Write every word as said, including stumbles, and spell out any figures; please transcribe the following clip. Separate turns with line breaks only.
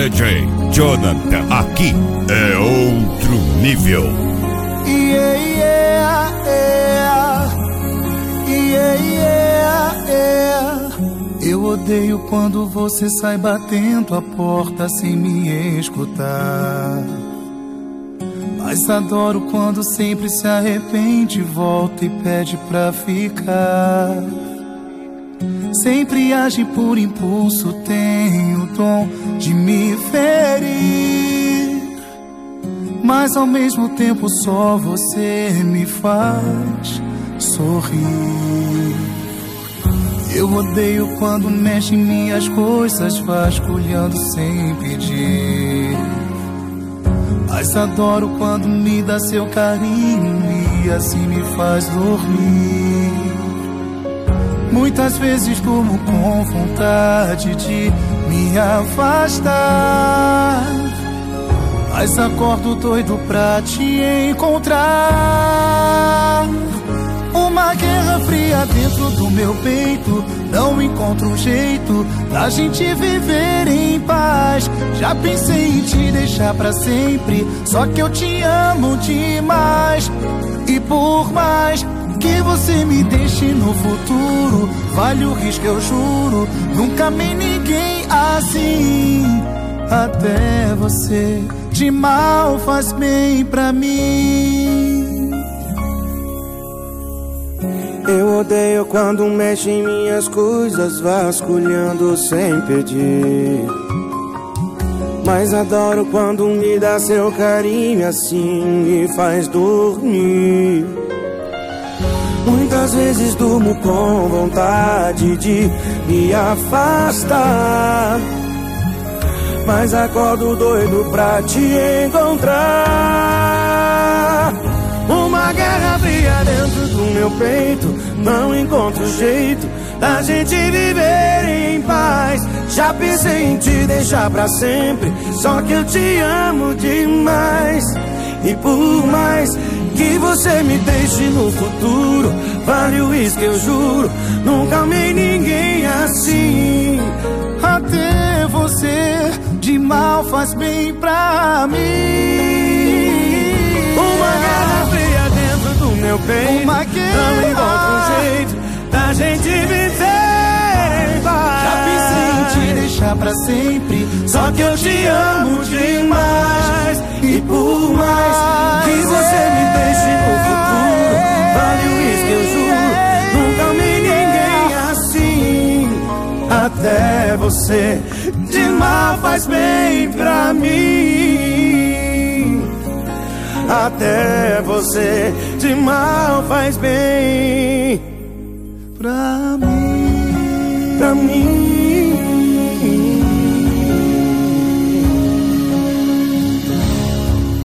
D J Jonathan, aqui é outro nível.
Yeah, yeah, yeah. Yeah, yeah, yeah. Eu odeio quando você sai batendo a porta sem me escutar, mas adoro quando sempre se arrepende, volta e pede pra ficar. Sempre age por impulso, tem o dom de me ferir, mas ao mesmo tempo só você me faz sorrir. Eu odeio quando mexe em minhas coisas, vasculhando sem pedir, mas adoro quando me dá seu carinho e assim me faz dormir. Muitas vezes durmo com vontade de me afastar, mas acordo doido pra te encontrar. Uma guerra fria dentro do meu peito, não encontro um jeito da gente viver em paz. Já pensei em te deixar pra sempre, só que eu te amo demais. E por mais que você me deixe no futuro, vale o risco, eu juro. Nunca amei ninguém assim. Até você de mal faz bem pra mim.
Eu odeio quando mexe em minhas coisas, vasculhando sem pedir, mas adoro quando me dá seu carinho, assim me faz dormir. Muitas vezes durmo com vontade de me afastar, mas acordo doido pra te encontrar. Uma guerra fria dentro do meu peito, não encontro jeito da gente viver em paz. Já pensei em te deixar pra sempre, só que eu te amo demais. E por mais que você me deixe no futuro, vale o risco, eu juro. Nunca amei ninguém assim.
Até você de mal faz bem pra mim.
Uma guerra fria dentro do meu peito,
Uma guerra.
não encontro um jeito da gente viver em paz.
Já pensei em te deixar pra sempre,
só que eu te amo demais. E por mais que você me deixe no futuro, vale o risco, eu juro. Nunca amei ninguém assim. Até você de mal faz bem pra mim. Até você de mal faz bem
pra mim.